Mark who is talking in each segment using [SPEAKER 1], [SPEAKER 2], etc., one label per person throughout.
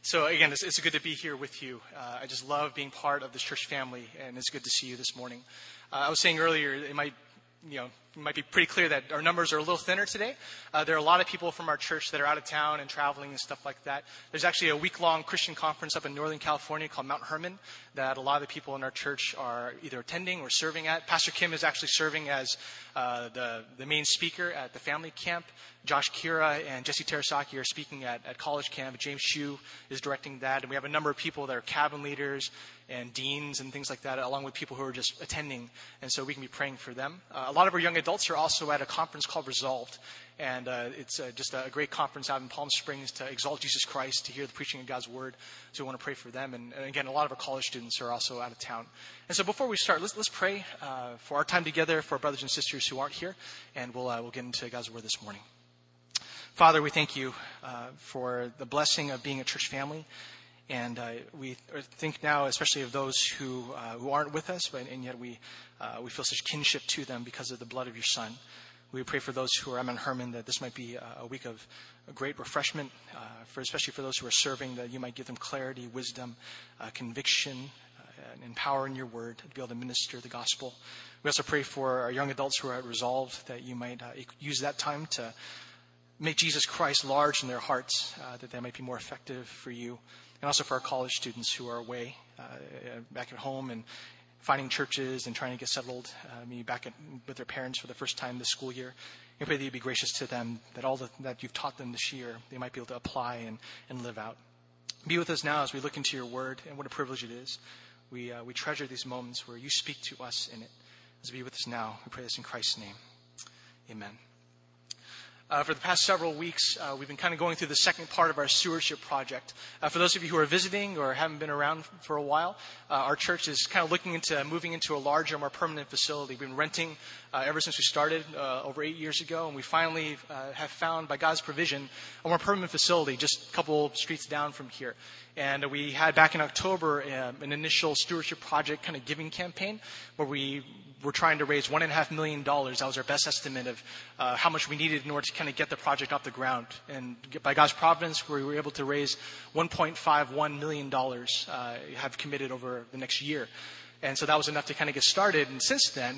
[SPEAKER 1] So again, it's good to be here with you. I just love being part of this church family, and it's good to see you this morning. I was saying earlier, it might be pretty clear that our numbers are a little thinner today. There are a lot of people from our church that are out of town and traveling and stuff like that. There's actually a week-long Christian conference up in Northern California called Mount Hermon that a lot of the people in our church are either attending or serving at. Pastor Kim is actually serving as the main speaker at the family camp. Josh Kira and Jesse Terasaki are speaking at college camp. James Shue is directing that. And we have a number of people that are cabin leaders and deans and things like that, along with people who are just attending. And so we can be praying for them. A lot of our young adults are also at a conference called Resolved. And it's just a great conference out in Palm Springs to exalt Jesus Christ, to hear the preaching of God's word. So we want to pray for them. And again, a lot of our college students are also out of town. And so before we start, let's pray for our time together, for our brothers and sisters who aren't here. And we'll get into God's word this morning. Father, we thank you for the blessing of being a church family. And we think now, especially of those who aren't with us, and yet we feel such kinship to them because of the blood of your Son. We pray for those who are at Mount Hermon that this might be a week of a great refreshment, especially for those who are serving, that you might give them clarity, wisdom, conviction, and power in your word to be able to minister the gospel. We also pray for our young adults who are at Resolve, that you might use that time to make Jesus Christ large in their hearts, that they might be more effective for you. And also for our college students who are away, back at home and finding churches and trying to get settled, maybe back with their parents for the first time this school year. We pray that you'd be gracious to them, that all that you've taught them this year, they might be able to apply and live out. Be with us now as we look into your word, and what a privilege it is. We treasure these moments where you speak to us in it. As be with us now, we pray this in Christ's name. Amen. For the past several weeks, we've been kind of going through the second part of our stewardship project. For those of you who are visiting or haven't been around for a while, our church is kind of looking into moving into a larger, more permanent facility. We've been renting ever since we started over 8 years ago, and we finally have found, by God's provision, a more permanent facility just a couple streets down from here. And we had back in October an initial stewardship project kind of giving campaign where we were trying to raise $1.5 million. That was our best estimate of how much we needed in order to kind of get the project off the ground. And by God's providence, we were able to raise $1.51 million, have committed over the next year. And so that was enough to kind of get started. And since then,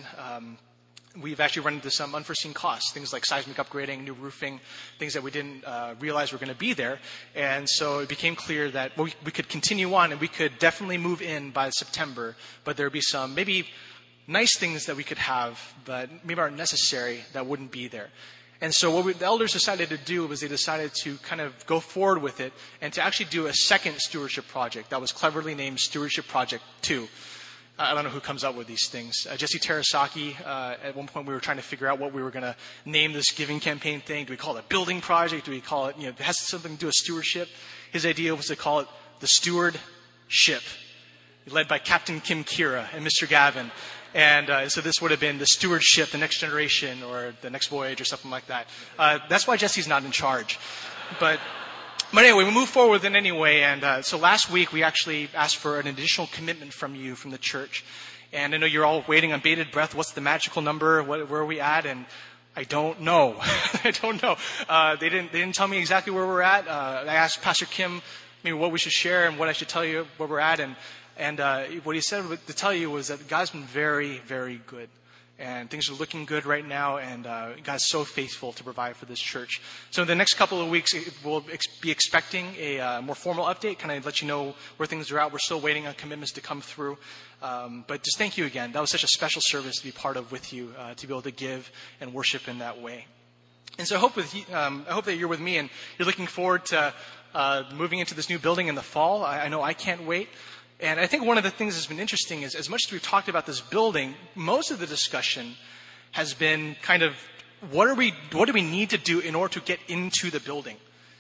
[SPEAKER 1] we've actually run into some unforeseen costs, things like seismic upgrading, new roofing, things that we didn't realize were going to be there. And so it became clear that we could continue on and we could definitely move in by September, but there would be some maybe nice things that we could have, but maybe aren't necessary, that wouldn't be there. And so what the elders decided to do was they decided to kind of go forward with it and to actually do a second stewardship project that was cleverly named Stewardship Project 2. I don't know who comes up with these things. Jesse Terasaki, at one point we were trying to figure out what we were going to name this giving campaign thing. Do we call it a building project? Do we call it, it has something to do with stewardship? His idea was to call it the Steward Ship, led by Captain Kim Kira and Mr. Gavin. And so this would have been the stewardship, the next generation, or the next voyage, or something like that. That's why Jesse's not in charge. But anyway, we moved forward with it anyway. And so last week, we actually asked for an additional commitment from you, from the church. And I know you're all waiting on bated breath. What's the magical number? Where are we at? And I don't know. I don't know. They didn't tell me exactly where we're at. I asked Pastor Kim maybe what we should share and what I should tell you where we're at. And what he said to tell you was that God's been very, very good. And things are looking good right now. And God's so faithful to provide for this church. So in the next couple of weeks, we'll be expecting a more formal update, kind of let you know where things are at. We're still waiting on commitments to come through. But just thank you again. That was such a special service to be part of with you, to be able to give and worship in that way. And so I hope that you're with me and you're looking forward to moving into this new building in the fall. I know I can't wait. And I think one of the things that's been interesting is, as much as we've talked about this building, most of the discussion has been kind of what do we need to do in order to get into the building,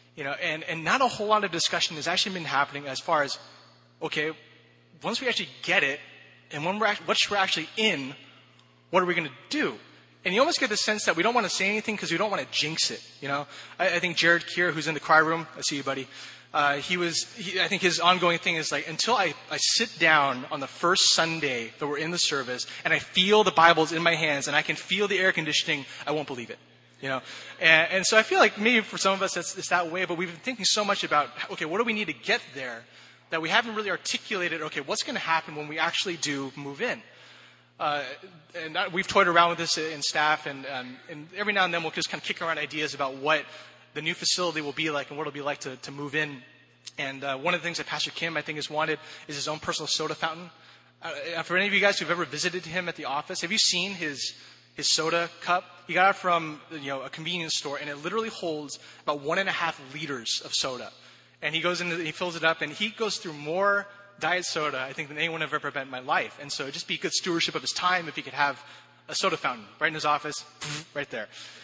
[SPEAKER 1] and not a whole lot of discussion has actually been happening as far as, okay, once we actually get it, and once we're actually in, what are we going to do? And you almost get the sense that we don't want to say anything because we don't want to jinx it. I think Jared Kier, who's in the cry room, I see you, buddy. I think his ongoing thing is like, until I sit down on the first Sunday that we're in the service and I feel the Bible's in my hands and I can feel the air conditioning, I won't believe it. And so I feel like maybe for some of us it's that way, but we've been thinking so much about, okay, what do we need to get there that we haven't really articulated, okay, what's going to happen when we actually do move in? We've toyed around with this in staff, and every now and then we'll just kind of kick around ideas about what the new facility will be like and what it'll be like to move in. And one of the things that Pastor Kim, I think, has wanted is his own personal soda fountain. For any of you guys who've ever visited him at the office, have you seen his soda cup? He got it from a convenience store, and it literally holds about 1.5 liters of soda. And he goes in, he fills it up, and he goes through more diet soda, I think, than anyone I've ever met in my life. And so it'd just be good stewardship of his time if he could have a soda fountain right in his office, right there.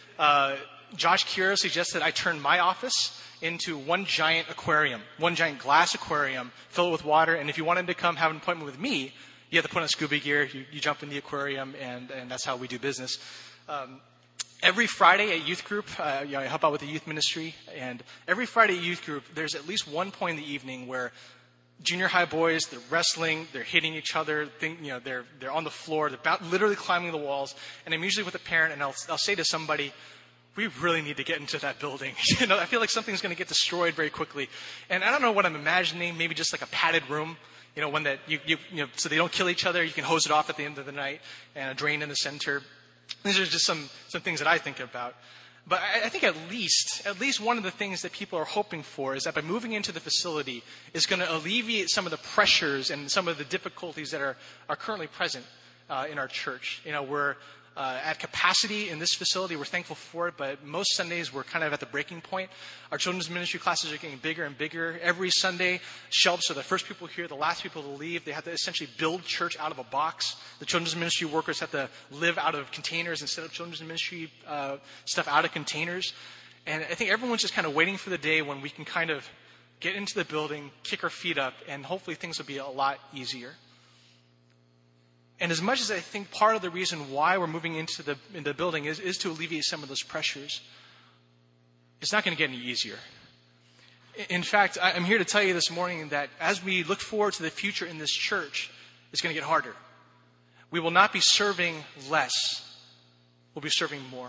[SPEAKER 1] Josh Kira suggested I turn my office into one giant aquarium, one giant glass aquarium, fill it with water. And if you wanted to come have an appointment with me, you have to put on scuba gear. You jump in the aquarium, and that's how we do business. Every Friday at youth group, I help out with the youth ministry. And every Friday at youth group, there's at least one point in the evening where junior high boys, they're wrestling, they're hitting each other, they're on the floor, they're literally climbing the walls. And I'm usually with a parent, and I'll say to somebody, we really need to get into that building. I feel like something's going to get destroyed very quickly. And I don't know what I'm imagining, maybe just like a padded room, one that so they don't kill each other. You can hose it off at the end of the night, and a drain in the center. These are just some things that I think about. But I think at least one of the things that people are hoping for is that by moving into the facility is going to alleviate some of the pressures and some of the difficulties that are currently present in our church. We're at capacity in this facility. We're thankful for it, but most Sundays we're kind of at the breaking point. Our children's ministry classes are getting bigger and bigger. Every Sunday, shelves are the first people here, the last people to leave. They have to essentially build church out of a box. The children's ministry workers have to live out of containers instead of children's ministry stuff out of containers. And I think everyone's just kind of waiting for the day when we can kind of get into the building, kick our feet up, and hopefully things will be a lot easier. And as much as I think part of the reason why we're moving into the building is to alleviate some of those pressures, it's not going to get any easier. In fact, I'm here to tell you this morning that as we look forward to the future in this church, it's going to get harder. We will not be serving less. We'll be serving more.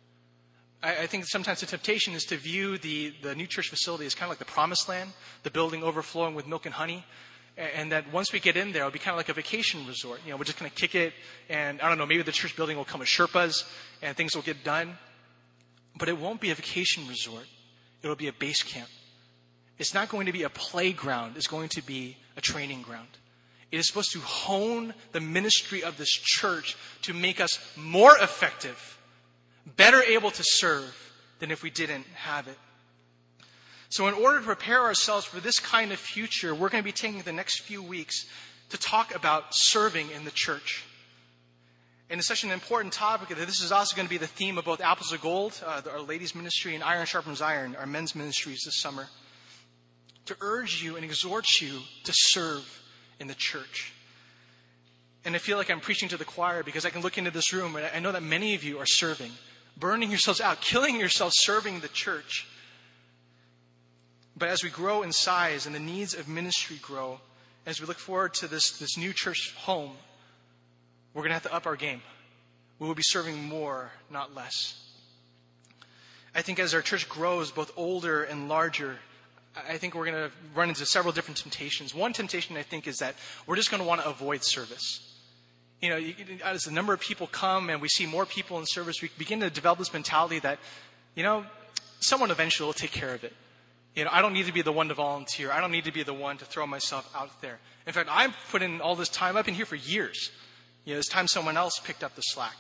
[SPEAKER 1] I think sometimes the temptation is to view the new church facility as kind of like the promised land, the building overflowing with milk and honey. And that once we get in there, it'll be kind of like a vacation resort. We're just going to kick it, and I don't know, maybe the church building will come with Sherpas, and things will get done. But it won't be a vacation resort. It'll be a base camp. It's not going to be a playground. It's going to be a training ground. It is supposed to hone the ministry of this church to make us more effective, better able to serve than if we didn't have it. So in order to prepare ourselves for this kind of future, we're going to be taking the next few weeks to talk about serving in the church. And it's such an important topic that this is also going to be the theme of both Apples of Gold, our ladies' ministry, and Iron Sharpens Iron, our men's ministries this summer, to urge you and exhort you to serve in the church. And I feel like I'm preaching to the choir because I can look into this room and I know that many of you are serving, burning yourselves out, killing yourselves serving the church. But as we grow in size and the needs of ministry grow, as we look forward to this new church home, we're going to have to up our game. We will be serving more, not less. I think as our church grows, both older and larger, I think we're going to run into several different temptations. One temptation, I think, is that we're just going to want to avoid service. As the number of people come and we see more people in service, we begin to develop this mentality that, someone eventually will take care of it. I don't need to be the one to volunteer. I don't need to be the one to throw myself out there. In fact, I've put in all this time. I've been here for years. It's time someone else picked up the slack.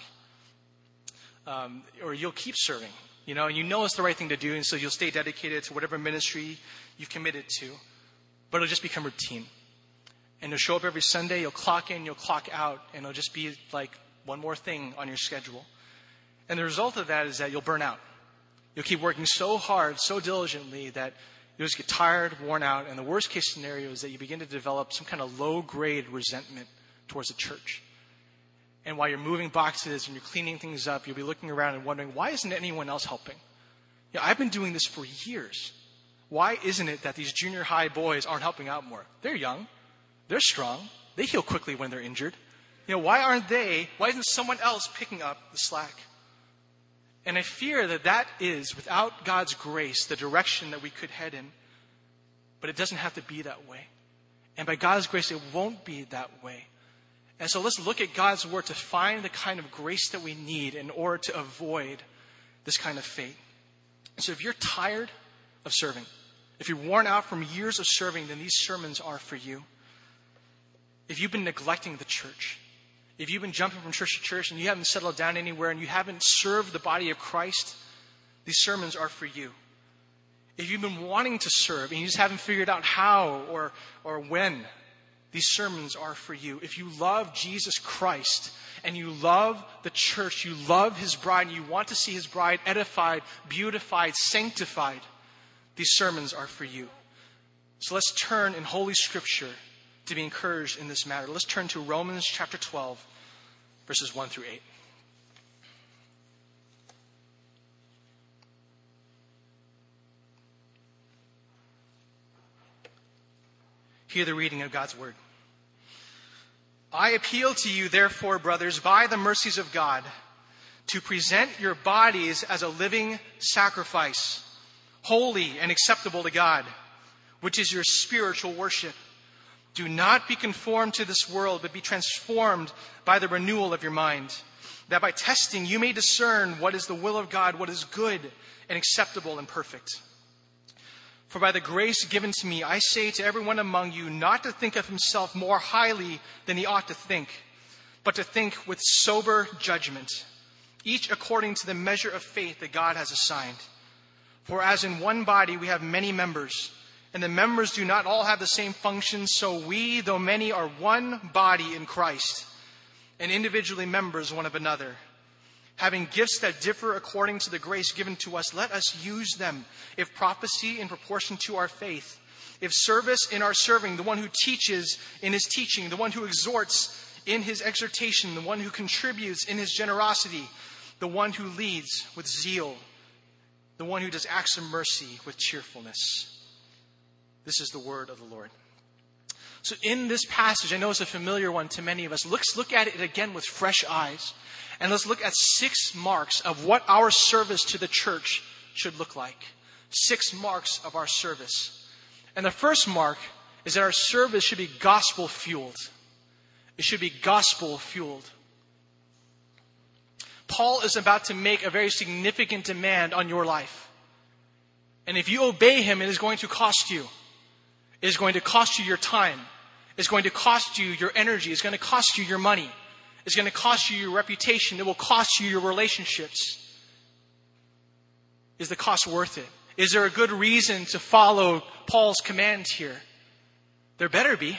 [SPEAKER 1] Or you'll keep serving, and it's the right thing to do, and so you'll stay dedicated to whatever ministry you've committed to. But it'll just become routine. And you'll show up every Sunday, you'll clock in, you'll clock out, and it'll just be like one more thing on your schedule. And the result of that is that you'll burn out. You'll keep working so hard, so diligently that you'll just get tired, worn out, and the worst case scenario is that you begin to develop some kind of low-grade resentment towards the church. And while you're moving boxes and you're cleaning things up, you'll be looking around and wondering, why isn't anyone else helping? I've been doing this for years. Why isn't it that these junior high boys aren't helping out more? They're young. They're strong. They heal quickly when they're injured. Why isn't someone else picking up the slack? And I fear that that is, without God's grace, the direction that we could head in. But it doesn't have to be that way. And by God's grace, it won't be that way. And so let's look at God's word to find the kind of grace that we need in order to avoid this kind of fate. So if you're tired of serving, if you're worn out from years of serving, then these sermons are for you. If you've been neglecting the church, if you've been jumping from church to church and you haven't settled down anywhere and you haven't served the body of Christ, these sermons are for you. If you've been wanting to serve and you just haven't figured out how or when, these sermons are for you. If you love Jesus Christ and you love the church, you love his bride, and you want to see his bride edified, beautified, sanctified, these sermons are for you. So let's turn in Holy Scripture to be encouraged in this matter. Let's turn to Romans chapter 12, verses 1 through 8. Hear the reading of God's word. I appeal to you, therefore, brothers, by the mercies of God, to present your bodies as a living sacrifice, holy and acceptable to God, which is your spiritual worship. Do not be conformed to this world, but be transformed by the renewal of your mind, that by testing you may discern what is the will of God, what is good and acceptable and perfect. For by the grace given to me, I say to everyone among you not to think of himself more highly than he ought to think, but to think with sober judgment, each according to the measure of faith that God has assigned. For as in one body we have many members, and the members do not all have the same function, so we, though many, are one body in Christ, and individually members one of another. Having gifts that differ according to the grace given to us, let us use them. If prophecy, in proportion to our faith. If service, in our serving. The one who teaches, in his teaching. The one who exhorts, in his exhortation. The one who contributes, in his generosity. The one who leads, with zeal. The one who does acts of mercy, with cheerfulness. This is the word of the Lord. So in this passage, I know it's a familiar one to many of us. Let's look at it again with fresh eyes. And let's look at 6 marks of what our service to the church should look like. 6 marks of our service. And the first mark is that our service should be gospel-fueled. It should be gospel-fueled. Paul is about to make a very significant demand on your life. And if you obey him, it is going to cost you. It is going to cost you your time. It's going to cost you your energy. It's going to cost you your money. It's going to cost you your reputation. It will cost you your relationships. Is the cost worth it? Is there a good reason to follow Paul's command here? There better be.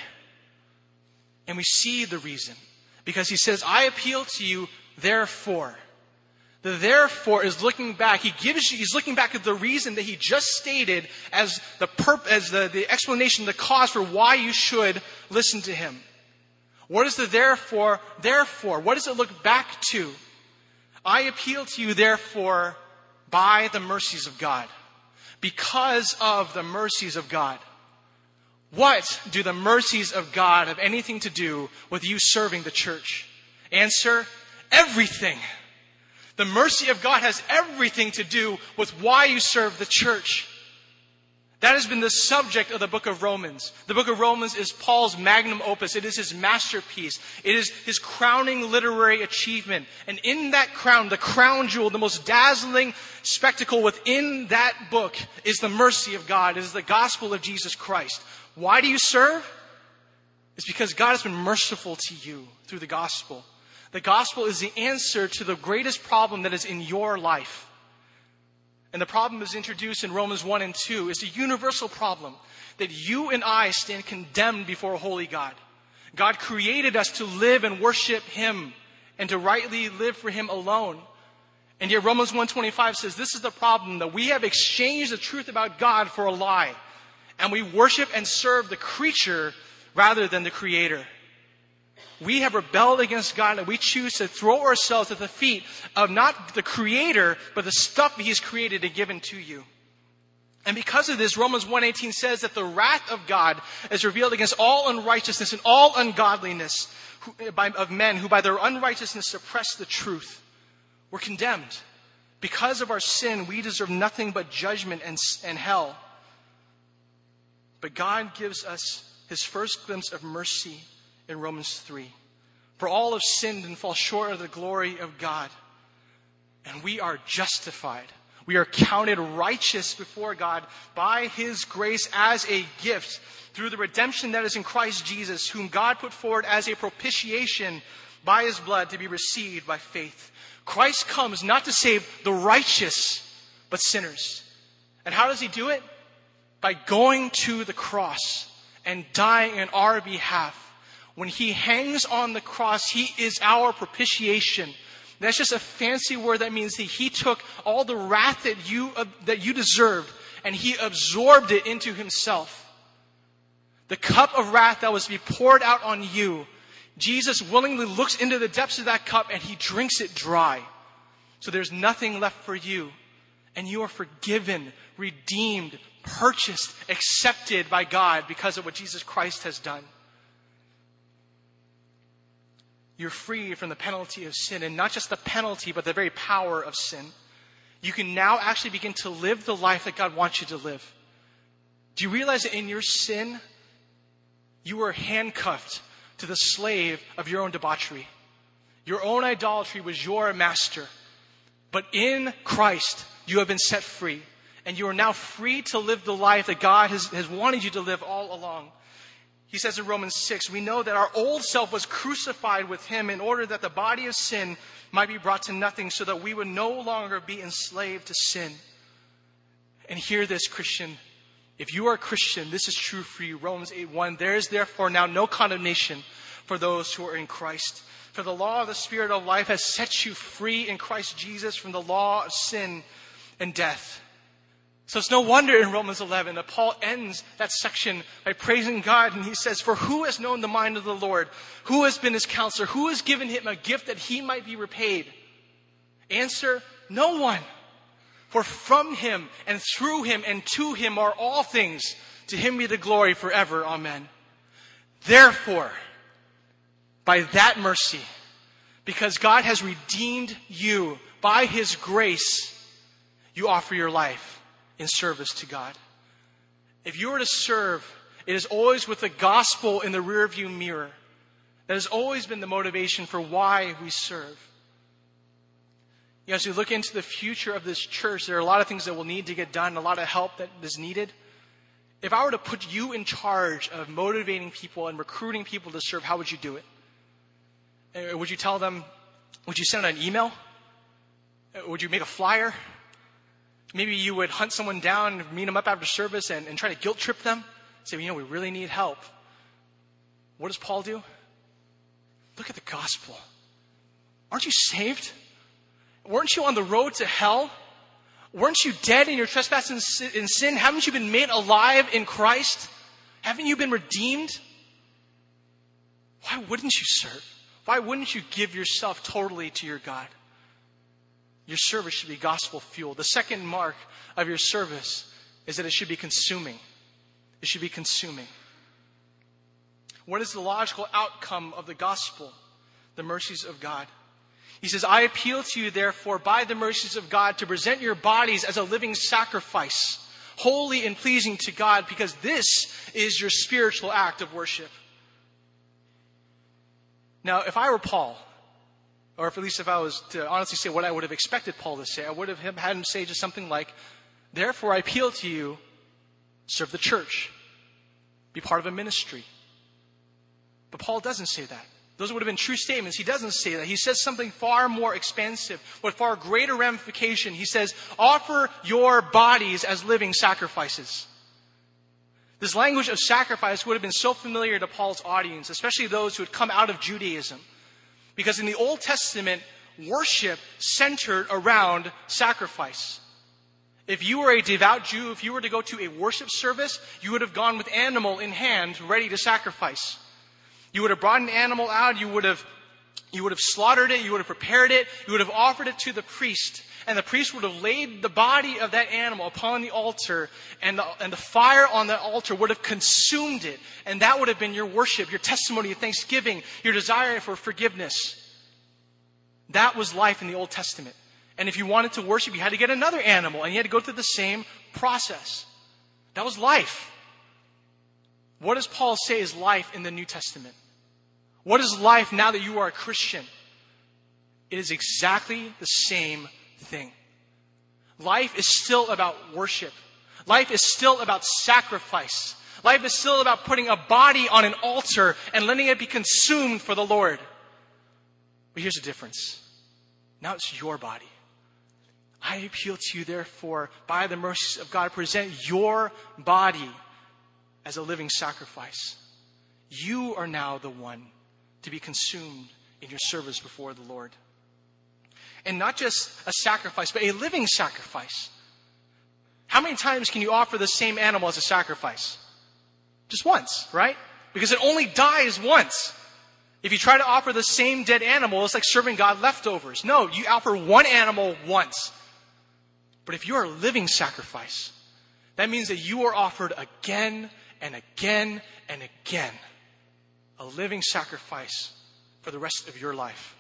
[SPEAKER 1] And we see the reason. Because he says, I appeal to you, therefore. The therefore is looking back. He's looking back at the reason that he just stated as the explanation, the cause for why you should listen to him. What is the therefore? Therefore, what does it look back to? I appeal to you, therefore, by the mercies of God. Because of the mercies of God. What do the mercies of God have anything to do with you serving the church? Answer, everything. The mercy of God has everything to do with why you serve the church. That has been the subject of the book of Romans. The book of Romans is Paul's magnum opus. It is his masterpiece. It is his crowning literary achievement. And in that crown, the crown jewel, the most dazzling spectacle within that book is the mercy of God. It is the gospel of Jesus Christ. Why do you serve? It's because God has been merciful to you through the gospel. The gospel is the answer to the greatest problem that is in your life. And the problem is introduced in Romans 1 and 2. It's a universal problem that you and I stand condemned before a holy God. God created us to live and worship him and to rightly live for him alone. And yet Romans 1:25 says this is the problem, that we have exchanged the truth about God for a lie. And we worship and serve the creature rather than the creator. We have rebelled against God and we choose to throw ourselves at the feet of not the creator, but the stuff he's created and given to you. And because of this, Romans 1:18 says that the wrath of God is revealed against all unrighteousness and all ungodliness of men who by their unrighteousness suppress the truth. We're condemned Because of our sin, we deserve nothing but judgment and hell. But God gives us his first glimpse of mercy in Romans 3. For all have sinned and fall short of the glory of God. And we are justified. We are counted righteous before God by his grace as a gift through the redemption that is in Christ Jesus, whom God put forward as a propitiation by his blood to be received by faith. Christ comes not to save the righteous, but sinners. And how does he do it? By going to the cross and dying in our behalf. When he hangs on the cross, he is our propitiation. That's just a fancy word that means that he took all the wrath that you deserved and he absorbed it into himself. The cup of wrath that was to be poured out on you, Jesus willingly looks into the depths of that cup and he drinks it dry. So there's nothing left for you. And you are forgiven, redeemed, purchased, accepted by God because of what Jesus Christ has done. You're free from the penalty of sin, and not just the penalty, but the very power of sin. You can now actually begin to live the life that God wants you to live. Do you realize that in your sin, you were handcuffed to the slave of your own debauchery? Your own idolatry was your master. But in Christ, you have been set free. And you are now free to live the life that God has wanted you to live all along. He says in Romans 6, we know that our old self was crucified with him in order that the body of sin might be brought to nothing, so that we would no longer be enslaved to sin. And hear this, Christian. If you are a Christian, this is true for you. Romans 8:1, there is therefore now no condemnation for those who are in Christ. For the law of the Spirit of life has set you free in Christ Jesus from the law of sin and death. So it's no wonder in Romans 11 that Paul ends that section by praising God. And he says, for who has known the mind of the Lord? Who has been his counselor? Who has given him a gift that he might be repaid? Answer, no one. For from him and through him and to him are all things. To him be the glory forever. Amen. Therefore, by that mercy, because God has redeemed you by his grace, you offer your life in service to God. If you were to serve, it is always with the gospel in the rearview mirror. That has always been the motivation for why we serve. As we look into the future of this church, there are a lot of things that will need to get done, a lot of help that is needed. If I were to put you in charge of motivating people and recruiting people to serve, how would you do it? Would you tell them, would you send out an email? Would you make a flyer? Maybe you would hunt someone down, meet them up after service and try to guilt trip them. Say, we really need help. What does Paul do? Look at the gospel. Aren't you saved? Weren't you on the road to hell? Weren't you dead in your trespasses and sin? Haven't you been made alive in Christ? Haven't you been redeemed? Why wouldn't you serve? Why wouldn't you give yourself totally to your God? Your service should be gospel fueled. The second mark of your service is that it should be consuming. It should be consuming. What is the logical outcome of the gospel? The mercies of God. He says, I appeal to you, therefore, by the mercies of God, to present your bodies as a living sacrifice, holy and pleasing to God, because this is your spiritual act of worship. Now, if I were Paul, or if at least if I was to honestly say what I would have expected Paul to say, I would have had him say just something like, therefore I appeal to you, serve the church, be part of a ministry. But Paul doesn't say that. Those would have been true statements. He doesn't say that. He says something far more expansive, with far greater ramification. He says, offer your bodies as living sacrifices. This language of sacrifice would have been so familiar to Paul's audience, especially those who had come out of Judaism. Because in the Old Testament, worship centered around sacrifice. If you were a devout Jew, if you were to go to a worship service, you would have gone with animal in hand, ready to sacrifice. You would have brought an animal out, you would have slaughtered it, you would have prepared it, you would have offered it to the priest. And the priest would have laid the body of that animal upon the altar, and the fire on the altar would have consumed it. And that would have been your worship, your testimony of thanksgiving, your desire for forgiveness. That was life in the Old Testament. And if you wanted to worship, you had to get another animal, and you had to go through the same process. That was life. What does Paul say is life in the New Testament? What is life now that you are a Christian? It is exactly the same thing. Life is still about worship. Life is still about sacrifice. Life is still about putting a body on an altar and letting it be consumed for the Lord. But here's the difference. Now it's your body. I appeal to you, therefore, by the mercies of God, present your body as a living sacrifice. You are now the one to be consumed in your service before the Lord. And not just a sacrifice, but a living sacrifice. How many times can you offer the same animal as a sacrifice? Just once, right? Because it only dies once. If you try to offer the same dead animal, it's like serving God leftovers. No, you offer one animal once. But if you're a living sacrifice, that means that you are offered again and again and again. A living sacrifice for the rest of your life.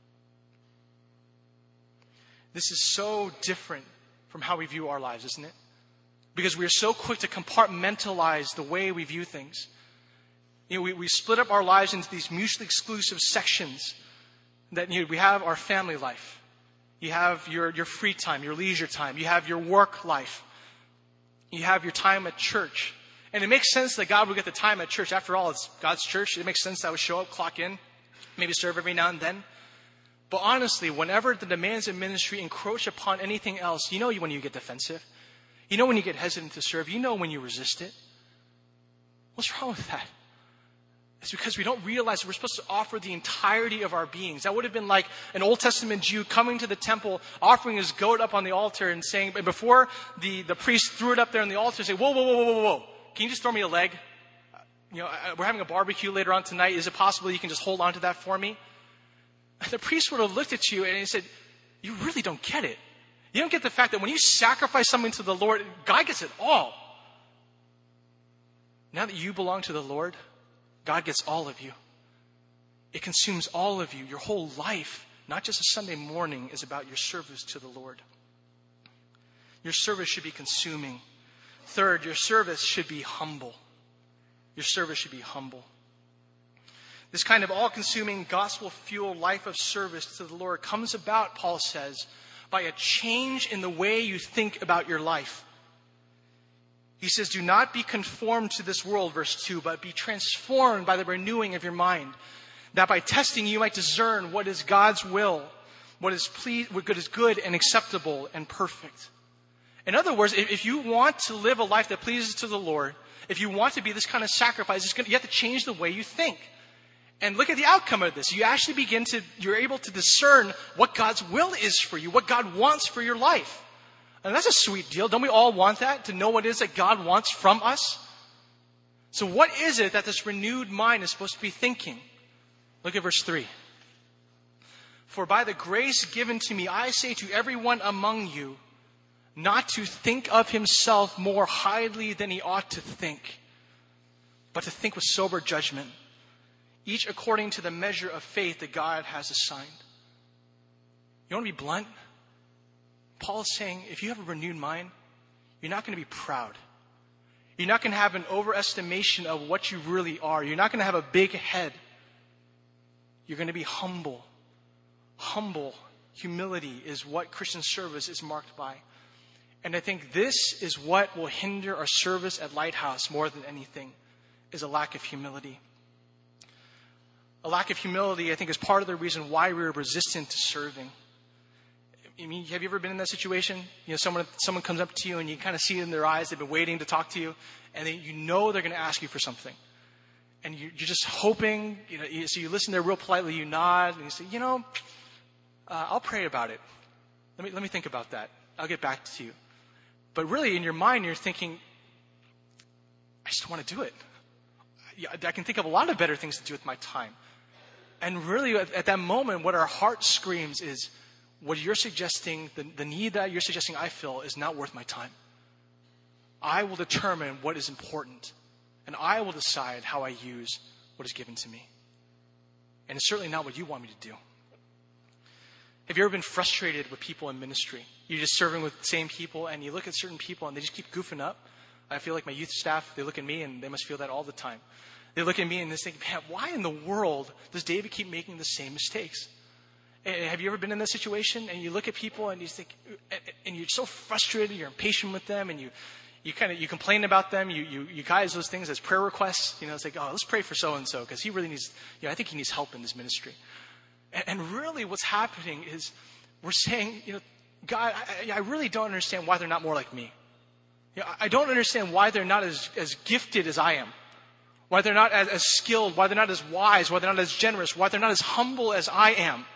[SPEAKER 1] This is so different from how we view our lives, isn't it? Because we are so quick to compartmentalize the way we view things. We split up our lives into these mutually exclusive sections. That we have our family life. You have your free time, your leisure time. You have your work life. You have your time at church. And it makes sense that God would get the time at church. After all, it's God's church. It makes sense that I would show up, clock in, maybe serve every now and then. But honestly, whenever the demands of ministry encroach upon anything else, you know when you get defensive. You know when you get hesitant to serve. You know when you resist it. What's wrong with that? It's because we don't realize that we're supposed to offer the entirety of our beings. That would have been like an Old Testament Jew coming to the temple, offering his goat up on the altar and saying, before the priest threw it up there on the altar, say, whoa, whoa, whoa, whoa, whoa, whoa. Can you just throw me a leg? We're having a barbecue later on tonight. Is it possible you can just hold on to that for me? The priest would have looked at you and he said, you really don't get it. You don't get the fact that when you sacrifice something to the Lord, God gets it all. Now that you belong to the Lord, God gets all of you. It consumes all of you. Your whole life, not just a Sunday morning, is about your service to the Lord. Your service should be consuming. Third, your service should be humble. Your service should be humble. This kind of all-consuming, gospel-fueled life of service to the Lord comes about, Paul says, by a change in the way you think about your life. He says, do not be conformed to this world, verse 2, but be transformed by the renewing of your mind, that by testing you might discern what is God's will, what is good and acceptable and perfect. In other words, if you want to live a life that pleases to the Lord, if you want to be this kind of sacrifice, you have to change the way you think. And look at the outcome of this. You're able to discern what God's will is for you, what God wants for your life. And that's a sweet deal. Don't we all want that? To know what it is that God wants from us? So what is it that this renewed mind is supposed to be thinking? Look at verse 3. For by the grace given to me, I say to everyone among you, not to think of himself more highly than he ought to think, but to think with sober judgment, each according to the measure of faith that God has assigned. You want to be blunt? Paul is saying, if you have a renewed mind, you're not going to be proud. You're not going to have an overestimation of what you really are. You're not going to have a big head. You're going to be humble. Humility is what Christian service is marked by. And I think this is what will hinder our service at Lighthouse more than anything, is a lack of humility. A lack of humility, I think, is part of the reason why we're resistant to serving. I mean, have you ever been in that situation? Someone comes up to you and you kind of see it in their eyes. They've been waiting to talk to you, and they're going to ask you for something. And you're just hoping, so you listen there real politely, you nod, and you say, I'll pray about it. Let me think about that. I'll get back to you. But really, in your mind, you're thinking, I just want to do it. I can think of a lot of better things to do with my time. And really, at that moment, what our heart screams is, what you're suggesting, the need that you're suggesting I feel is not worth my time. I will determine what is important. And I will decide how I use what is given to me. And it's certainly not what you want me to do. Have you ever been frustrated with people in ministry? You're just serving with the same people, and you look at certain people, and they just keep goofing up. I feel like my youth staff, they look at me, and they must feel that all the time. They look at me, and they think, man, why in the world does David keep making the same mistakes? And have you ever been in that situation? And you look at people, and you think, and you're so frustrated, you're impatient with them, and you complain about them. You guys those things as prayer requests. It's like, oh, let's pray for so-and-so because he really needs, I think he needs help in this ministry. And really what's happening is we're saying, God, I really don't understand why they're not more like me. I don't understand why they're not as gifted as I am. Why they're not as skilled, why they're not as wise, why they're not as generous, why they're not as humble as I am.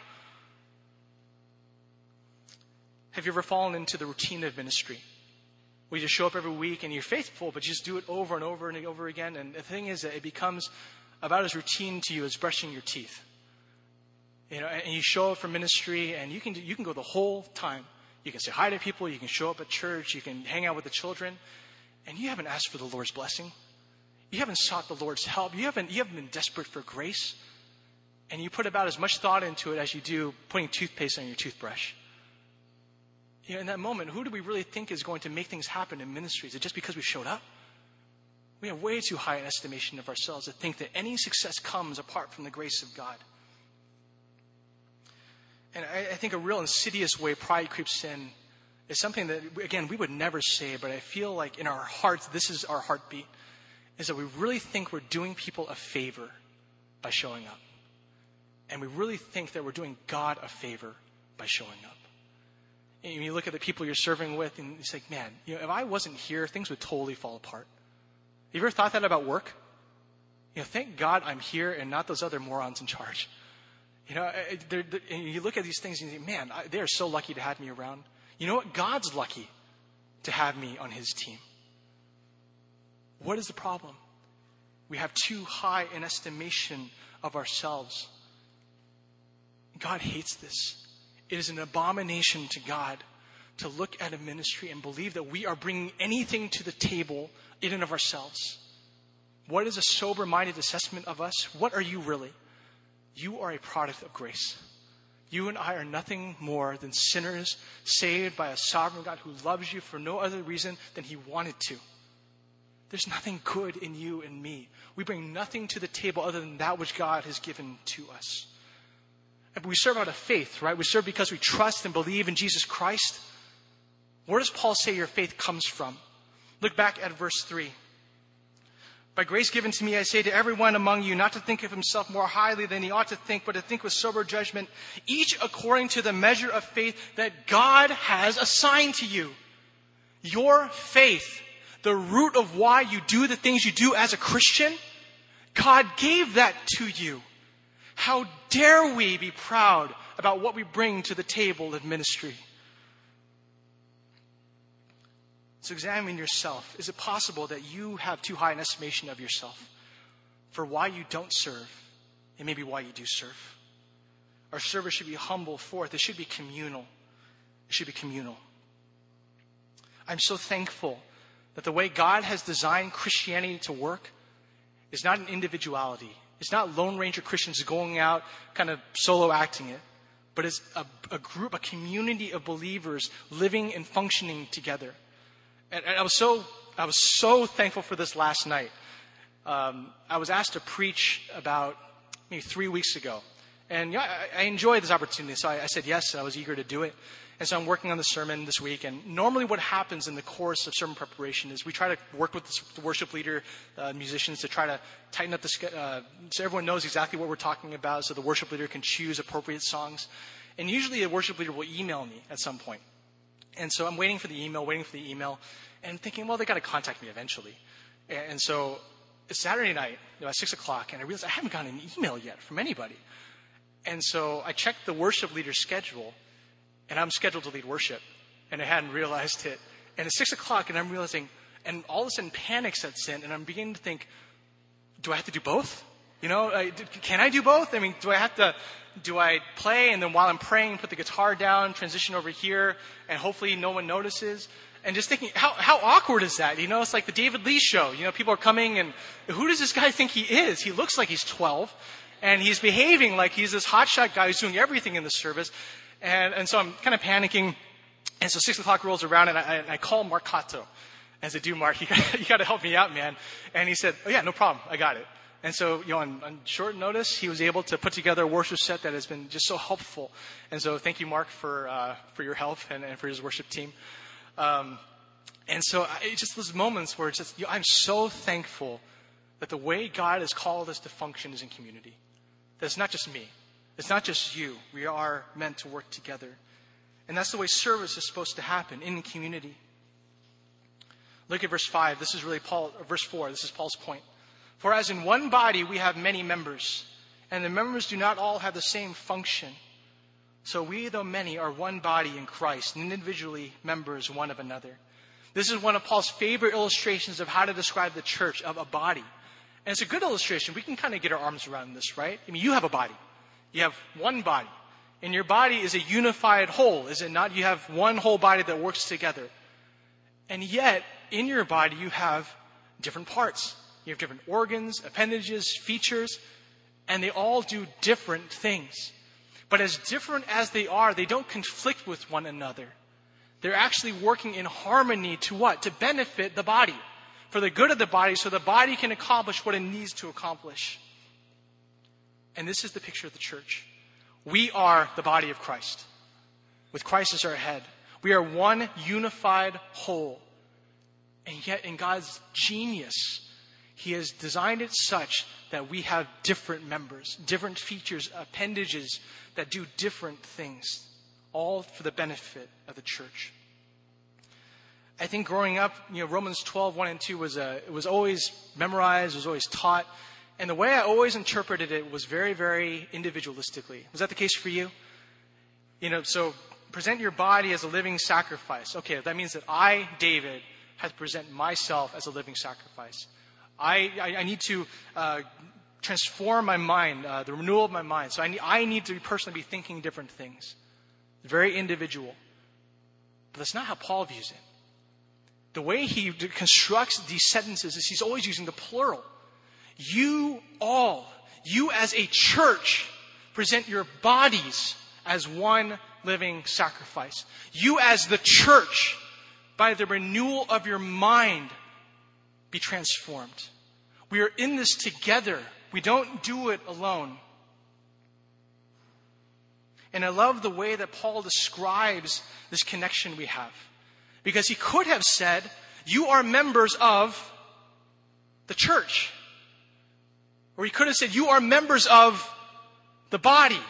[SPEAKER 1] Have you ever fallen into the routine of ministry? We just show up every week and you're faithful, but you just do it over and over and over again. And the thing is that it becomes about as routine to you as brushing your teeth. And you show up for ministry and you can go the whole time. You can say hi to people, you can show up at church, you can hang out with the children, and you haven't asked for the Lord's blessing. You haven't sought the Lord's help. You haven't been desperate for grace. And you put about as much thought into it as you do putting toothpaste on your toothbrush. In that moment, who do we really think is going to make things happen in ministry? Is it just because we showed up? We have way too high an estimation of ourselves to think that any success comes apart from the grace of God. And I think a real insidious way pride creeps in is something that, again, we would never say, but I feel like in our hearts, this is our heartbeat, is that we really think we're doing people a favor by showing up. And we really think that we're doing God a favor by showing up. And you look at the people you're serving with, and it's like, man, if I wasn't here, things would totally fall apart. Have you ever thought that about work? Thank God I'm here and not those other morons in charge. And you look at these things and you think, man, they're so lucky to have me around. You know what? God's lucky to have me on his team. What is the problem? We have too high an estimation of ourselves. God hates this. It is an abomination to God to look at a ministry and believe that we are bringing anything to the table in and of ourselves. What is a sober-minded assessment of us? What are you really? You are a product of grace. You and I are nothing more than sinners saved by a sovereign God who loves you for no other reason than he wanted to. There's nothing good in you and me. We bring nothing to the table other than that which God has given to us. And we serve out of faith, right? We serve because we trust and believe in Jesus Christ. Where does Paul say your faith comes from? Look back at verse 3. By grace given to me, I say to everyone among you not to think of himself more highly than he ought to think, but to think with sober judgment, each according to the measure of faith that God has assigned to you. Your faith, the root of why you do the things you do as a Christian, God gave that to you. How dare we be proud about what we bring to the table of ministry? So examine yourself. Is it possible that you have too high an estimation of yourself for why you don't serve and maybe why you do serve? Our service should be humble. Fourth, it should be communal. It should be communal. I'm so thankful that the way God has designed Christianity to work is not an individuality. It's not Lone Ranger Christians going out kind of solo acting it, but it's a group, a community of believers living and functioning together. And I was so thankful for this last night. I was asked to preach about maybe 3 weeks ago. And I enjoyed this opportunity, so I said yes, and I was eager to do it. And so I'm working on the sermon this week. And normally what happens in the course of sermon preparation is we try to work with the worship leader, musicians, to try to tighten up so everyone knows exactly what we're talking about, so the worship leader can choose appropriate songs. And usually a worship leader will email me at some point. And so I'm waiting for the email, and thinking, well, they got to contact me eventually. And so it's Saturday night, at 6 o'clock, and I realized I haven't gotten an email yet from anybody. And so I checked the worship leader's schedule, and I'm scheduled to lead worship, and I hadn't realized it. And it's 6 o'clock, and I'm realizing, and all of a sudden panic sets in, and I'm beginning to think, do I have to do both? Can I do both? I mean, do I play, and then while I'm praying, put the guitar down, transition over here, and hopefully no one notices? And just thinking, how awkward is that? It's like the David Lee show. People are coming, and who does this guy think he is? He looks like he's 12, and he's behaving like he's this hotshot guy who's doing everything in the service. And so I'm kind of panicking. And so 6 o'clock rolls around, and I call Mark Cotto. And I said, dude, Mark, you got to help me out, man. And he said, oh, yeah, no problem. I got it. And so, on short notice, he was able to put together a worship set that has been just so helpful. And so thank you, Mark, for your help and for his worship team. And so it's just those moments where it's just, I'm so thankful that the way God has called us to function is in community. That it's not just me. It's not just you. We are meant to work together. And that's the way service is supposed to happen, in community. Look at verse 5. This is really verse 4. This is Paul's point. For as in one body we have many members, and the members do not all have the same function. So we, though many, are one body in Christ, and individually members one of another. This is one of Paul's favorite illustrations of how to describe the church, of a body. And it's a good illustration. We can kind of get our arms around this, right? I mean, you have a body. You have one body. And your body is a unified whole, is it not? You have one whole body that works together. And yet, in your body, you have different parts. You have different organs, appendages, features, and they all do different things. But as different as they are, they don't conflict with one another. They're actually working in harmony to what? To benefit the body. For the good of the body, so the body can accomplish what it needs to accomplish. And this is the picture of the church. We are the body of Christ, with Christ as our head. We are one unified whole. And yet, in God's genius, He has designed it such that we have different members, different features, appendages that do different things, all for the benefit of the church. I think growing up, Romans 12, 1 and 2 it was always memorized, was always taught. And the way I always interpreted it was very, very individualistically. Was that the case for you? So present your body as a living sacrifice. Okay, that means that I, David, have to present myself as a living sacrifice. I need to transform my mind, the renewal of my mind. So I need to personally be thinking different things. Very individual. But that's not how Paul views it. The way he constructs these sentences is he's always using the plural. You as a church, present your bodies as one living sacrifice. You as the church, by the renewal of your mind, be transformed. We are in this together. We don't do it alone. And I love the way that Paul describes this connection we have. Because he could have said, you are members of the church. Or he could have said, you are members of the body.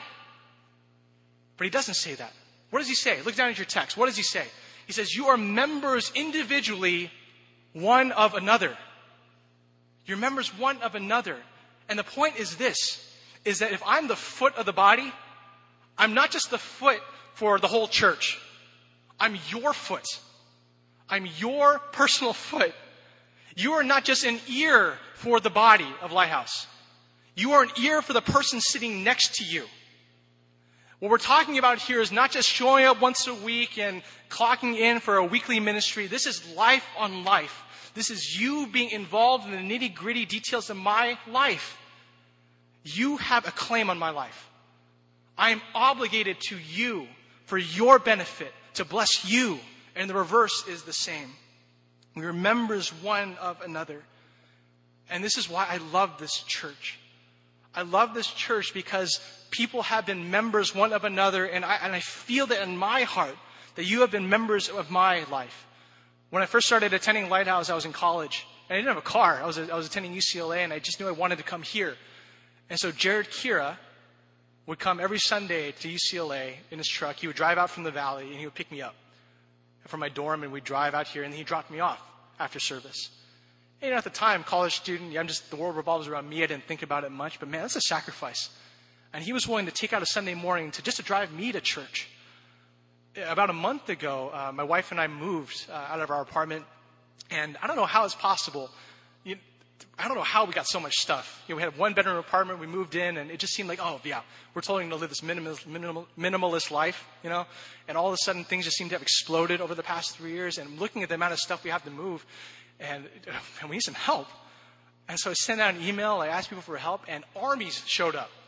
[SPEAKER 1] But he doesn't say that. What does he say? Look down at your text. What does he say? He says, you are members individually one of another. You're members one of another. And the point is this, is that if I'm the foot of the body, I'm not just the foot for the whole church. I'm your foot. I'm your personal foot. You are not just an ear for the body of Lighthouse. You are an ear for the person sitting next to you. What we're talking about here is not just showing up once a week and clocking in for a weekly ministry. This is life on life. This is you being involved in the nitty-gritty details of my life. You have a claim on my life. I am obligated to you for your benefit, to bless you. And the reverse is the same. We are members one of another. And this is why I love this church. I love this church because people have been members one of another, and I feel that in my heart that you have been members of my life. When I first started attending Lighthouse, I was in college, and I didn't have a car. I was attending UCLA, and I just knew I wanted to come here. And so Jared Kira would come every Sunday to UCLA in his truck. He would drive out from the valley, and he would pick me up from my dorm, and we'd drive out here, and he dropped me off after service. And at the time, college student, the world revolves around me. I didn't think about it much, but man, that's a sacrifice. And he was willing to take out a Sunday morning to drive me to church. About a month ago, my wife and I moved out of our apartment, and I don't know how it's possible. I don't know how we got so much stuff. We had a one-bedroom apartment. We moved in, and it just seemed like, we're totally going to live this minimalist life, And all of a sudden, things just seem to have exploded over the past 3 years. And looking at the amount of stuff we have to move, and we need some help. And so I sent out an email. I asked people for help, and armies showed up.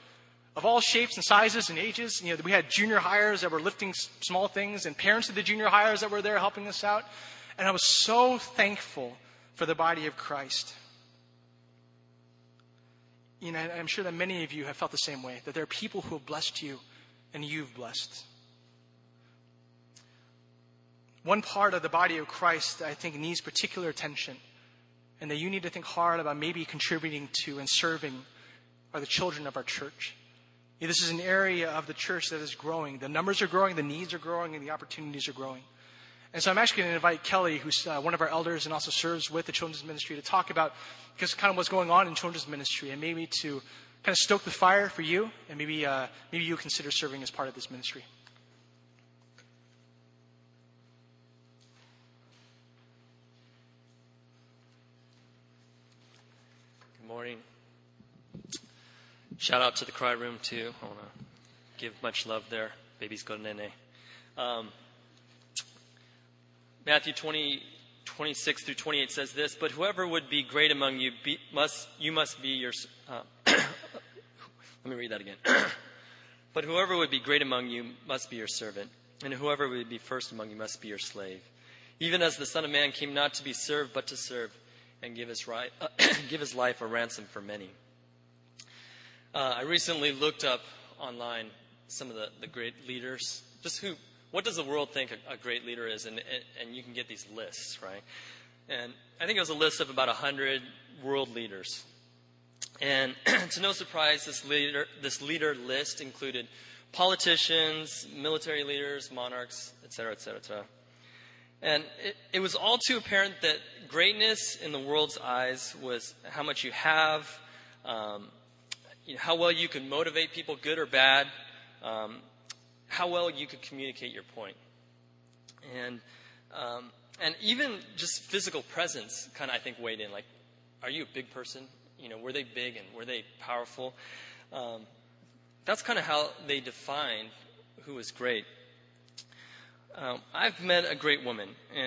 [SPEAKER 1] of all shapes and sizes and ages. We had junior hires that were lifting small things and parents of the junior hires that were there helping us out. And I was so thankful for the body of Christ. I'm sure that many of you have felt the same way, that there are people who have blessed you and you've blessed. One part of the body of Christ that I think needs particular attention and that you need to think hard about maybe contributing to and serving are the children of our church. This is an area of the church that is growing. The numbers are growing, the needs are growing, and the opportunities are growing. And so I'm actually going to invite Kelly, who's one of our elders and also serves with the children's ministry, to talk about just kind of what's going on in children's ministry and maybe to kind of stoke the fire for you, and maybe you consider serving as part of this ministry.
[SPEAKER 2] Good morning. Shout out to the cry room too. I want to give much love there. Babies go to nene. Matthew 20:26 through 28 says this, but whoever would be great among you must be your... let me read that again. But whoever would be great among you must be your servant, and whoever would be first among you must be your slave. Even as the Son of Man came not to be served, but to serve, and give his life a ransom for many. I recently looked up online some of the great leaders, what does the world think a great leader is? And you can get these lists, right? And I think it was a list of about 100 world leaders. And to no surprise, this leader list included politicians, military leaders, monarchs, et cetera, et cetera, et cetera. And it was all too apparent that greatness in the world's eyes was how much you have, how well you could motivate people, good or bad, how well you could communicate your point. And even just physical presence kind of, I think, weighed in. Like, are you a big person? Were they big and were they powerful? That's kind of how they defined who was great. I've met a great woman,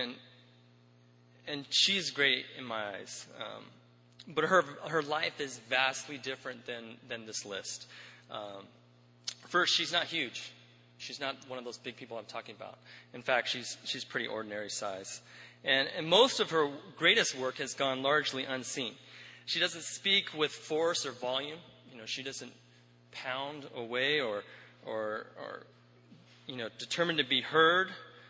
[SPEAKER 2] and she's great in my eyes. But her life is vastly different than this list. First, she's not huge. She's not one of those big people I'm talking about. In fact, she's pretty ordinary size. And most of her greatest work has gone largely unseen. She doesn't speak with force or volume. She doesn't pound away or determined to be heard.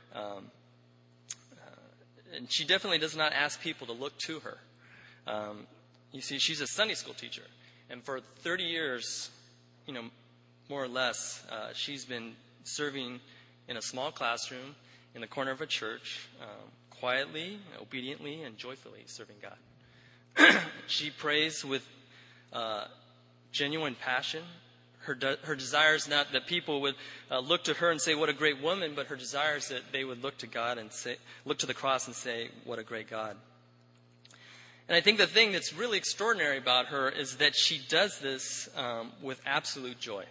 [SPEAKER 2] And she definitely does not ask people to look to her. You see, she's a Sunday school teacher. And for 30 years, more or less, she's been serving in a small classroom in the corner of a church, quietly, obediently, and joyfully serving God. She prays with genuine passion. Her desire is not that people would look to her and say, what a great woman, but her desire is that they would look to God and look to the cross and say, what a great God. And I think the thing that's really extraordinary about her is that she does this with absolute joy.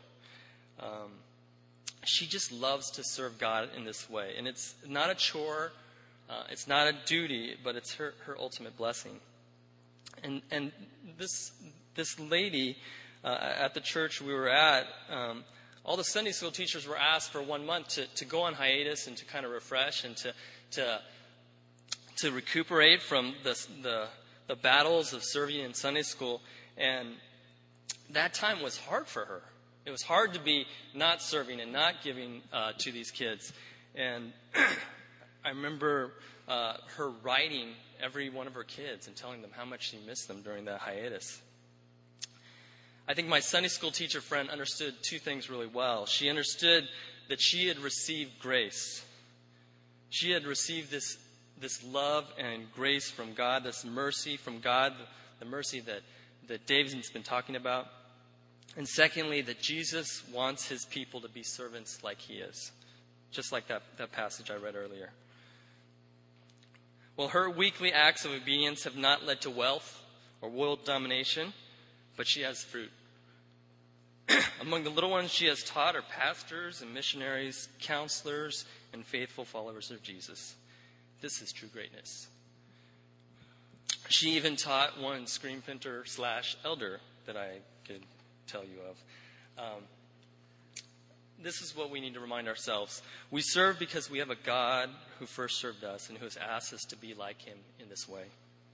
[SPEAKER 2] She just loves to serve God in this way. And it's not a chore, it's not a duty, but it's her ultimate blessing. And this lady at the church we were at, all the Sunday school teachers were asked for 1 month to go on hiatus and to kind of refresh and to recuperate from the battles of serving in Sunday school. And that time was hard for her. It was hard to be not serving and not giving to these kids. And I remember her writing every one of her kids and telling them how much she missed them during that hiatus. I think my Sunday school teacher friend understood two things really well. She understood that she had received grace. She had received this love and grace from God, this mercy from God, the mercy that David's been talking about. And secondly, that Jesus wants his people to be servants like he is. Just like that passage I read earlier. Well, her weekly acts of obedience have not led to wealth or world domination, but she has fruit. Among the little ones she has taught are pastors and missionaries, counselors, and faithful followers of Jesus. This is true greatness. She even taught one screen printer / elder that I could tell you This is what we need to remind ourselves. We serve because we have a God who first served us and who has asked us to be like him in this way.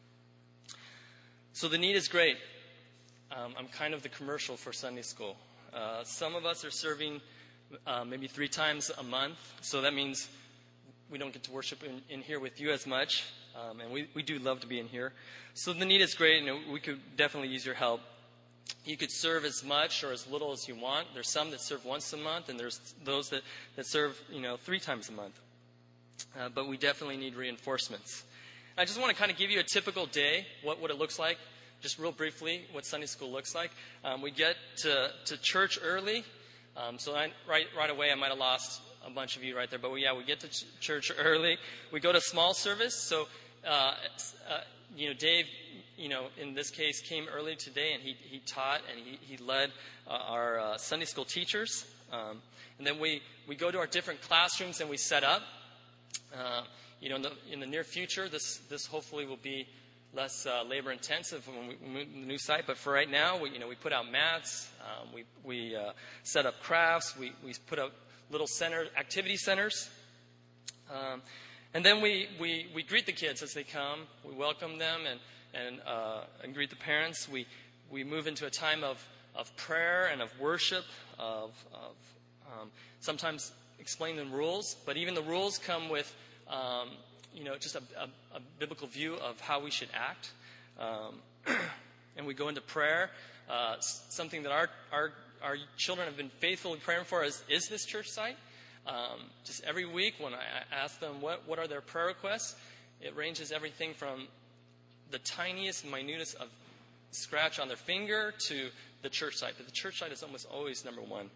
[SPEAKER 2] So the need is great. I'm kind of the commercial for Sunday school. Some of us are serving maybe 3 times a month, so that means we don't get to worship in here with you as much, and we do love to be in here. So the need is great, and we could definitely use your help. You could serve as much or as little as you want. There's some that serve once a month, and there's those that serve 3 times a month. But we definitely need reinforcements. I just want to kind of give you a typical day, what it looks like, just real briefly, what Sunday school looks like. We get to church early. So right away, I might have lost a bunch of you right there. But we get to church early. We go to small service. So, Dave, in this case, came early today, and he taught, and he led our Sunday school teachers. And then we go to our different classrooms, and we set up. In the near future, this hopefully will be less labor intensive when we move to the new site. But for right now, we put out mats, we set up crafts, we put up little activity centers, and then we greet the kids as they come. We welcome them and greet the parents. We move into a time of prayer and of worship, of sometimes explain the rules, but even the rules come with just a biblical view of how we should act. And we go into prayer. Something that our children have been faithfully praying for is this church site. Just every week when I ask them what are their prayer requests, it ranges everything from the tiniest, minutest of scratch on their finger to the church site. But the church site is almost always number one.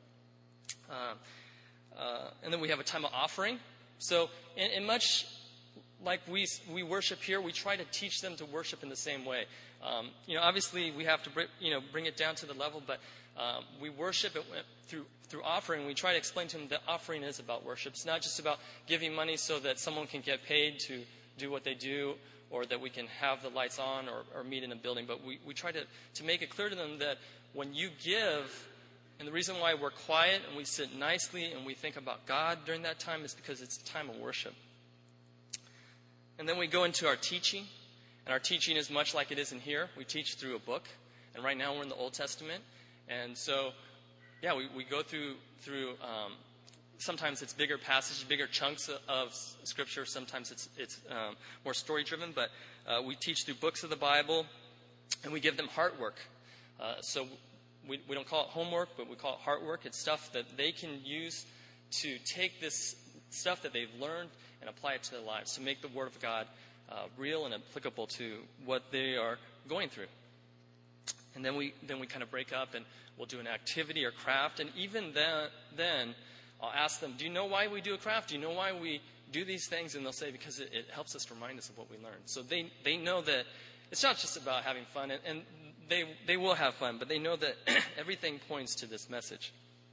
[SPEAKER 2] And then we have a time of offering. So in much like we worship here, we try to teach them to worship in the same way. Obviously we have to bring it down to the level, but we worship it through offering. We try to explain to them that offering is about worship. It's not just about giving money so that someone can get paid to do what they do, or that we can have the lights on or meet in a building. But we try to make it clear to them that when you give, and the reason why we're quiet and we sit nicely and we think about God during that time is because it's a time of worship. And then we go into our teaching, and our teaching is much like it is in here. We teach through a book, and right now we're in the Old Testament. And so, we go through sometimes it's bigger passages, bigger chunks of Scripture. Sometimes it's more story-driven, but we teach through books of the Bible, and we give them heart work. So we don't call it homework, but we call it heart work. It's stuff that they can use to take this stuff that they've learned and apply it to their lives, to make the Word of God real and applicable to what they are going through. And then we kind of break up, and we'll do an activity or craft. And even then, I'll ask them, do you know why we do a craft? Do you know why we do these things? And they'll say, because it helps us remind us of what we learned. So they know that it's not just about having fun, and they will have fun, but they know that everything points to this message.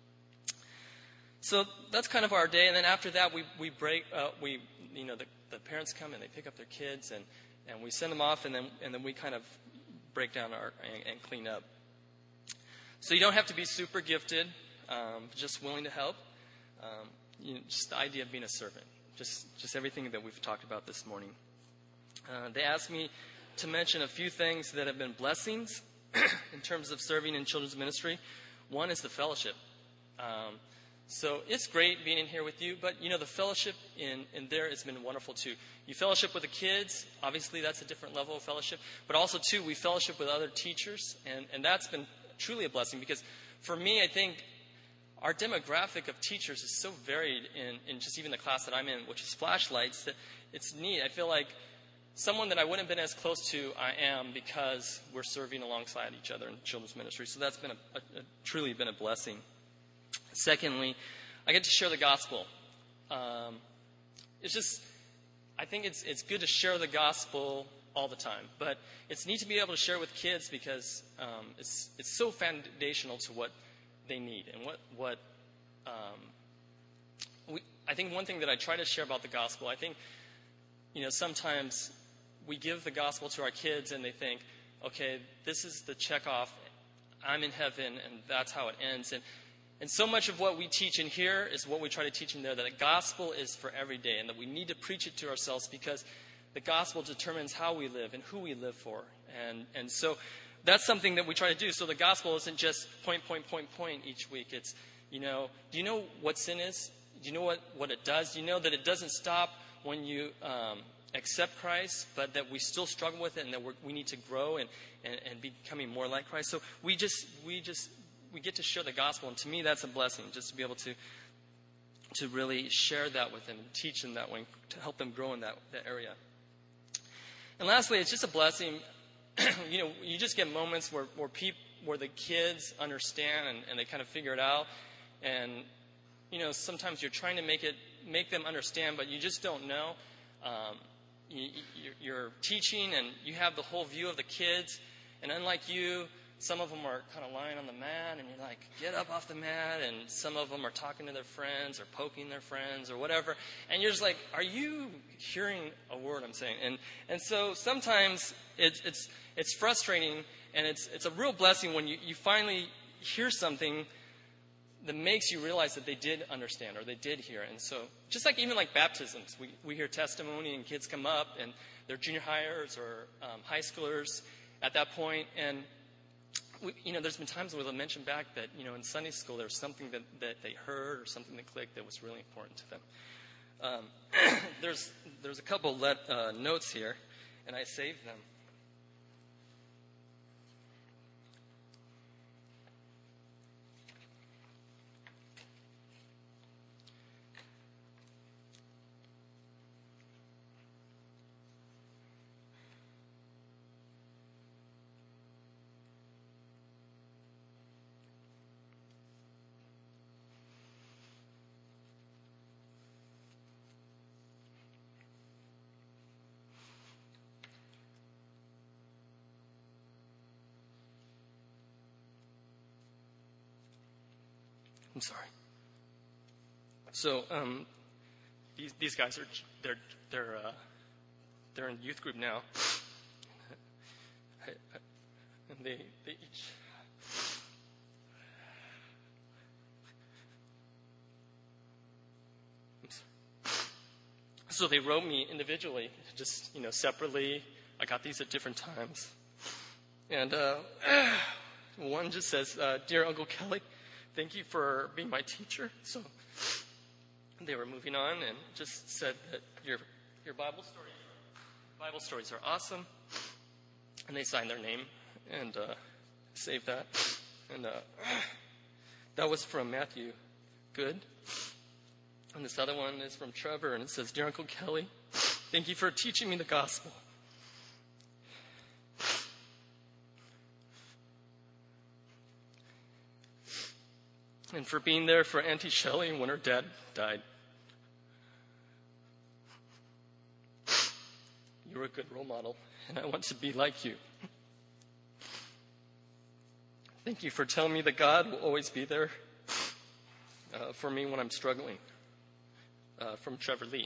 [SPEAKER 2] So that's kind of our day. And then after that, we break. The parents come and they pick up their kids, and we send them off, and then we kind of break down and clean up. So you don't have to be super gifted, just willing to help. Just the idea of being a servant, just everything that we've talked about this morning. They asked me to mention a few things that have been blessings in terms of serving in children's ministry. One is the fellowship. So it's great being in here with you, but the fellowship in there has been wonderful too. You fellowship with the kids, obviously that's a different level of fellowship, but also too we fellowship with other teachers, and that's been truly a blessing, because for me I think our demographic of teachers is so varied in just even the class that I'm in, which is flashlights, that it's neat. I feel like someone that I wouldn't have been as close to I am because we're serving alongside each other in children's ministry. So that's been truly been a blessing. Secondly, I get to share the gospel. I think it's good to share the gospel all the time, but it's neat to be able to share with kids because it's so foundational to what they need and what I think one thing that I try to share about the gospel, I think sometimes we give the gospel to our kids and they think, okay, this is the check off I'm in heaven, and that's how it ends. And so much of what we teach in here is what we try to teach in there, that the gospel is for every day, and that we need to preach it to ourselves because the gospel determines how we live and who we live for. And so that's something that we try to do. So the gospel isn't just point each week. It's, do you know what sin is? Do you know what it does? Do you know that it doesn't stop when you accept Christ, but that we still struggle with it, and that we need to grow and becoming more like Christ? So we get to share the gospel, and to me that's a blessing, just to be able to really share that with them and teach them that way, to help them grow in that area. And lastly, it's just a blessing. You just get moments where the kids understand and they kind of figure it out. And, sometimes you're trying to make them understand, but you just don't know. You're teaching and you have the whole view of the kids. And unlike you, some of them are kind of lying on the mat and you're like, get up off the mat. And some of them are talking to their friends or poking their friends or whatever. And you're just like, are you hearing a word I'm saying? And so sometimes it's frustrating, and it's a real blessing when you finally hear something that makes you realize that they did understand or they did hear. And so just even like baptisms, we hear testimony and kids come up and they're junior hires or high schoolers at that point. And there's been times where they'll mention back that, in Sunday school there's something that they heard or something that clicked that was really important to them. There's a couple notes here, and I saved them. I'm sorry. So these guys they're in youth group now, and they each. So they wrote me individually, just separately. I got these at different times, and one just says, "Dear Uncle Kelly, thank you for being my teacher." So they were moving on and just said that your Bible stories are awesome. And they signed their name and saved that. And that was from Matthew Good. And this other one is from Trevor, and it says, "Dear Uncle Kelly, thank you for teaching me the gospel. And for being there for Auntie Shelley when her dad died. You were a good role model, and I want to be like you. Thank you for telling me that God will always be there for me when I'm struggling." From Trevor Lee.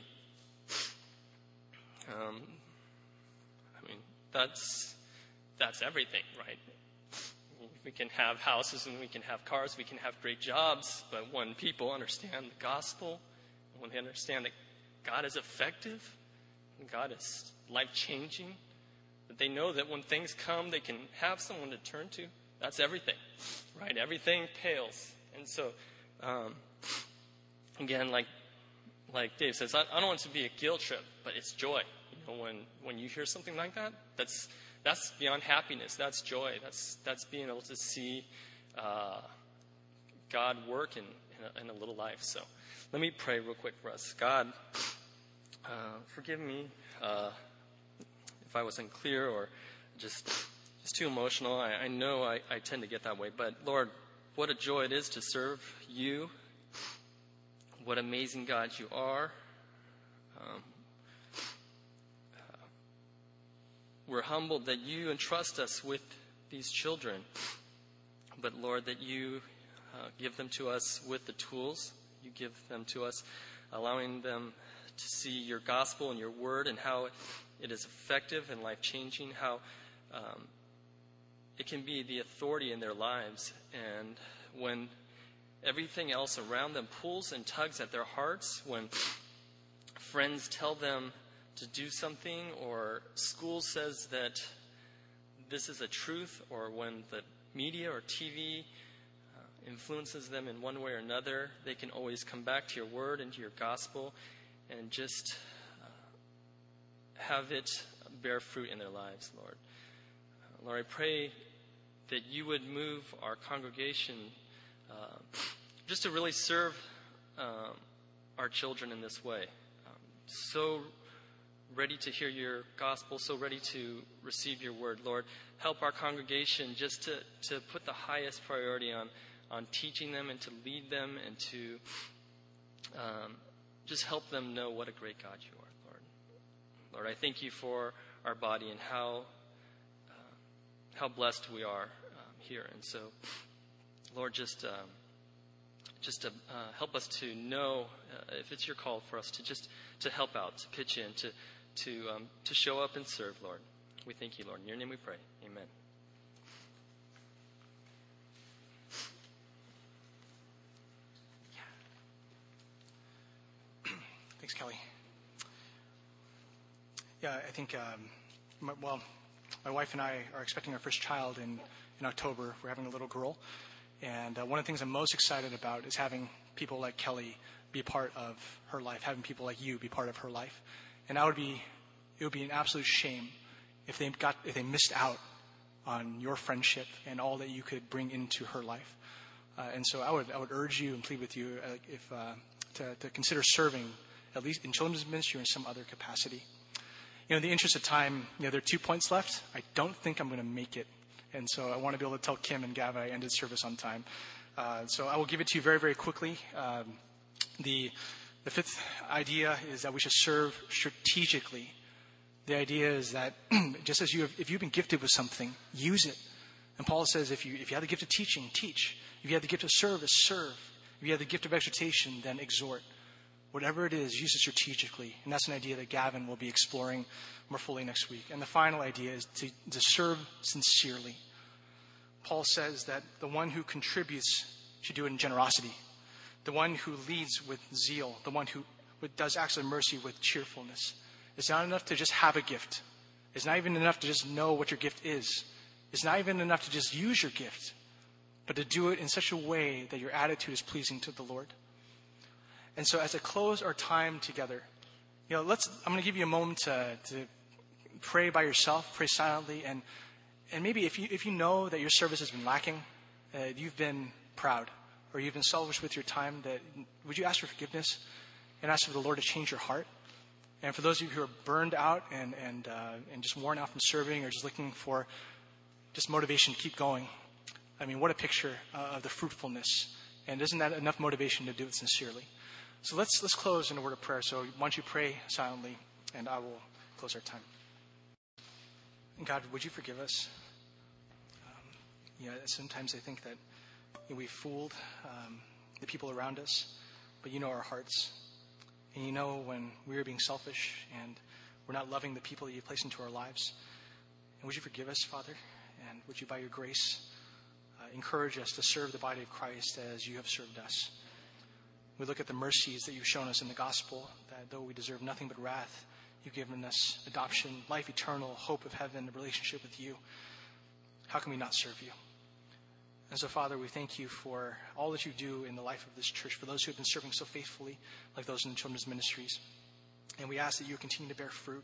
[SPEAKER 2] That's everything, right? We can have houses and we can have cars, we can have great jobs, but when people understand the gospel, when they understand that God is effective, and God is life-changing, that they know that when things come, they can have someone to turn to, that's everything, right? Everything pales. And so, again, like Dave says, I don't want it to be a guilt trip, but it's joy. When you hear something like that, that's beyond happiness. That's joy. That's being able to see God work in a little life. So let me pray real quick for us. God, forgive me if I was unclear or just too emotional. I know I tend to get that way. But Lord, what a joy it is to serve you. What amazing God you are. We're humbled that you entrust us with these children. But Lord, that you give them to us with the tools. You give them to us, allowing them to see your gospel and your word and how it is effective and life-changing, how it can be the authority in their lives. And when everything else around them pulls and tugs at their hearts, when friends tell them to do something, or school says that this is a truth, or when the media or TV influences them in one way or another, they can always come back to your word and to your gospel and just have it bear fruit in their lives, Lord. Lord, I pray that you would move our congregation just to really serve our children in this way. So ready to hear your gospel, so ready to receive your word. Lord, help our congregation just to put the highest priority on teaching them and to lead them and to just help them know what a great God you are, Lord. Lord, I thank you for our body and how blessed we are here. And so, Lord, just to help us to know if it's your call for us to help out, to pitch in, to show up and serve, Lord. We thank you, Lord. In your name we pray. Amen.
[SPEAKER 1] Thanks, Kelly. Yeah, I think, my wife and I are expecting our first child in October. We're having a little girl. And one of the things I'm most excited about is having people like Kelly be a part of her life, having people like you be part of her life. And it would be an absolute shame if they missed out on your friendship and all that you could bring into her life. And so I would urge you and plead with you to consider serving, at least in children's ministry or in some other capacity. In the interest of time, there are 2 points left. I don't think I'm going to make it. And so I want to be able to tell Kim and Gava I ended service on time. So I will give it to you very, very quickly. The fifth idea is that we should serve strategically. The idea is that just as if you've been gifted with something, use it. And Paul says if you have the gift of teaching, teach. If you have the gift of service, serve. If you have the gift of exhortation, then exhort. Whatever it is, use it strategically. And that's an idea that Gavin will be exploring more fully next week. And the final idea is to serve sincerely. Paul says that the one who contributes should do it in generosity. The one who leads with zeal. The one who does acts of mercy with cheerfulness. It's not enough to just have a gift. It's not even enough to just know what your gift is. It's not even enough to just use your gift, but to do it in such a way that your attitude is pleasing to the Lord. And so as I close our time together, I'm going to give you a moment to pray by yourself, pray silently, and maybe if you know that your service has been lacking, you've been proud, or you've been selfish with your time, would you ask for forgiveness and ask for the Lord to change your heart? And for those of you who are burned out and just worn out from serving, or just looking for just motivation to keep going, I mean, what a picture of the fruitfulness. And isn't that enough motivation to do it sincerely? So let's close in a word of prayer. So why don't you pray silently, and I will close our time. God, would you forgive us? Sometimes I think that we've fooled the people around us, but you know our hearts. And you know when we're being selfish and we're not loving the people that you place into our lives. And would you forgive us, Father? And would you, by your grace, encourage us to serve the body of Christ as you have served us? We look at the mercies that you've shown us in the gospel, that though we deserve nothing but wrath, you've given us adoption, life eternal, hope of heaven, a relationship with you. How can we not serve you? And so, Father, we thank you for all that you do in the life of this church, for those who have been serving so faithfully, like those in the children's ministries. And we ask that you continue to bear fruit.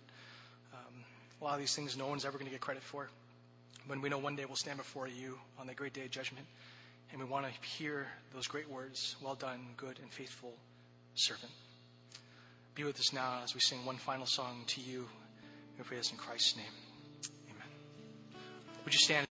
[SPEAKER 1] A lot of these things no one's ever going to get credit for. When we know one day we'll stand before you on that great day of judgment. And we want to hear those great words, well done, good and faithful servant. Be with us now as we sing one final song to you. We pray this in Christ's name. Amen. Would you stand?